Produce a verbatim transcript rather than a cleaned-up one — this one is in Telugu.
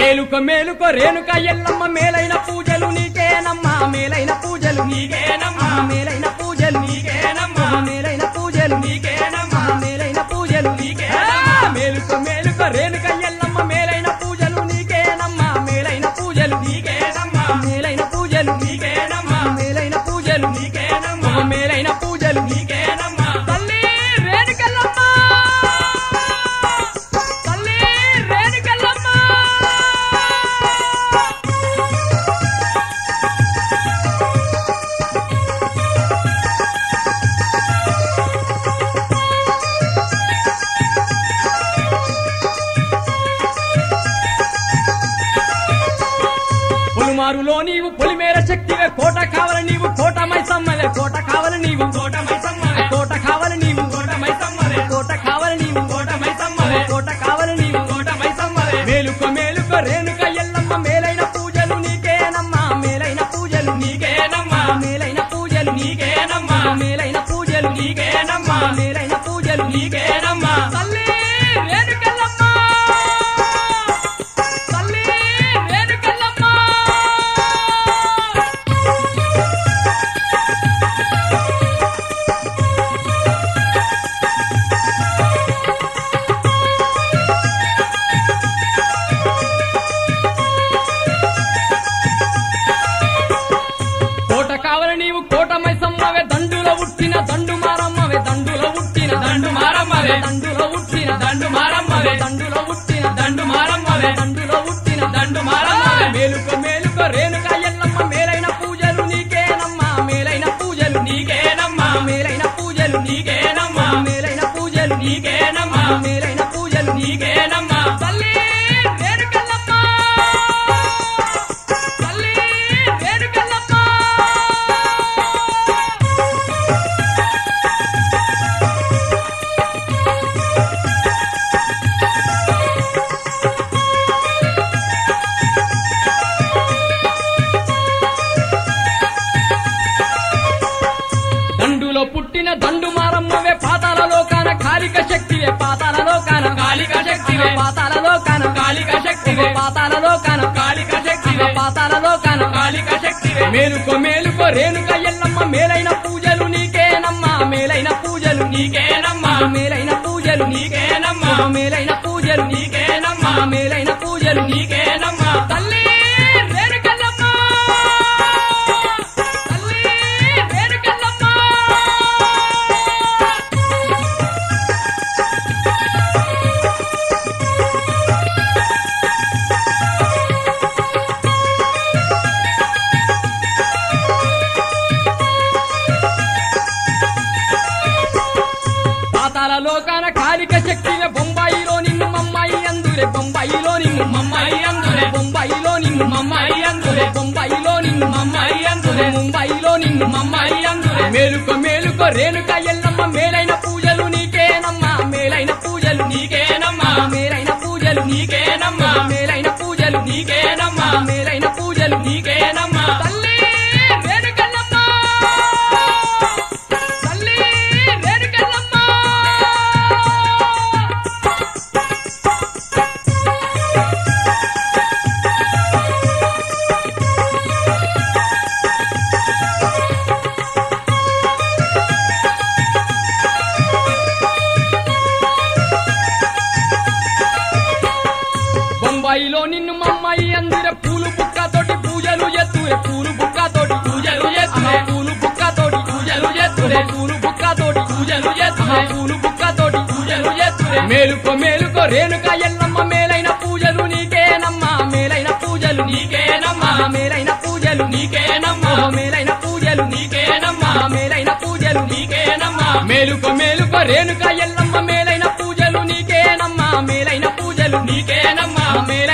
మేలుక మేలుక రేణుక ఎల్లమ్మ మేలైన పూజలు నీకేనమ్మా మేలైన పూజలు నీకేనమ్మా మేలైన పూజలు నీకేనమ్మా మేలైన పూజలు నీకేనమ్మా మేలైన పూజలు నీకేనమ్మా మేలుక మేలుక రేణుక ఎల్లమ్మ మేలైన పూజలు నీకేనమ్మా మేలైన పూజలు నీకేనమ్మా మేలైన పూజలు నీకేనమ్మా మేలైన పూజలు నీకేనమ్మా మేలైన పూజలు నీకేనమ్మా తల్లి రేణుకెల్లమ్మ తల్లి రేణుకెల్లమ్మ పొలిమారులో నీవు పొలిమేర శక్తివే కోట కావాలి నీవు కోట మైసమ్మవే కోట కావాలి నీవు కోట మైసమ్మవే కోట కావాలి నీవు కోట మైసమ్మవే కోట కావాలి నీవు కోట మైసమ్మవే కోట కావాలి నీవు కోట మైసమ్మవే మేలుక మేలుక రేణుక ఎల్లమ్మ మేలైన పూజలు నీకేనమ్మా మేలైన పూజలు నీకేనమ్మా మేలైన పూజలు నీకేనమ్మా మేలైన పూజలు నీకేనమ్మా మేలైన పూజలు నీకేనమ్మా తల్లి రేణుకెల్లమ్మ తల్లి రేణుకెల్లమ్మ కోట కావాలి నీవు కోట మైసమ్మవే దండులో ఉట్టిన దండు మారమ్మవే దండులో ఉట్టిన దండు మారమ్మవే దండులో ఉట్టిన దండు మారమ్మవే దండులో ఉట్టిన దండు మారమ్మవే దండులో ఉట్టిన దండు మారమ్మవే మేలుక మేలుక రేణుక ఎల్లమ్మ మేలైన పూజలు నీకేనమ్మా మేలైన పూజలు నీకేనమ్మా మేలైన పూజలు నీకేనమ్మా మేలైన పూజలు నీకేనమ్మా మేలైన పూజలు నీకేనమ్మా తల్లి రేణుకెల్లమ్మ తల్లి రేణుకెల్లమ్మ దండులో పుట్టిన దండు మారమ్మవే పాతాలలో కాన కాలిక శక్తివే పాతాలలో కాన కాలిక శక్తివే పాతాలలో కాన కాలిక శక్తివే పాతాలలో కాన కాలిక శక్తివే పాతాలలో కాన కాలిక శక్తివే మేలుకో మేలుకో రేణుక ఎల్లమ్మ మేలైన పూజలు నీకేనమ్మా మేలైన పూజలు నీకేనమ్మా మేలైన పూజలు నీకేనమ్మా మేలైన పూజలు నీకేనమ్మా మేలైన పూజలు నీకేనమ్మా తల్లి రేణుకెల్లమ్మ తల్లి రేణుకెల్లమ్మ పాతాలలో కాన కాలిక శక్తివే బొంబాయిలో నిన్ను మమ్మాయి అందురే బొంబాయిలో నిన్ను మమ్మాయి అందురే బొంబాయిలో నిన్ను మమ్మాయి అందురే బొంబాయిలో నిన్ను మమ్మాయి అందురే ముంబాయిలో నిన్ను మమ్మాయి అందురే మేలుకో మేలుకో రేణుక ఎల్లమ్మ మేలైన పూజలు నీకేనమ్మా మేలైన పూజలు నీకేనమ్మా మేలైన పూజలు నీకేనమ్మా మేలైన పూజలు నీకేనమ్మా మేలైన పూజలు నీకేనమ్మా తల్లి రేణుకెల్లమ్మ తల్లి రేణుకెల్లమ్మ బొంబాయిలో నిన్ను మమ్మాయి అందురే పూలు బుక్కతోటి పూజలు ఎత్తురే పూలు బుక్కతోటి పూజలు ఎత్తురే పూలు బుక్కతోటి పూజలు ఎత్తురే పూలు బుక్కతోటి పూజలు ఎత్తురే పూలు బుక్కతోటి పూజలు ఎత్తురే మేలుకో మేలుకో రేణుక ఎల్లమ్మ మేలైన పూజలు నీకేనమ్మా మేలైన పూజలు నీకేనమ్మా మేలైన పూజలు నీకేనమ్మా మేలైన పూజలు నీకేనమ్మా మేలైన పూజలు నీకేనమ్మా మేలుకో మేలుకో రేణుక ఎల్లమ్మ మేలైన పూజలు నీకేనమ్మా మేలైన పూజలు నీకేనమ్మా మేలైన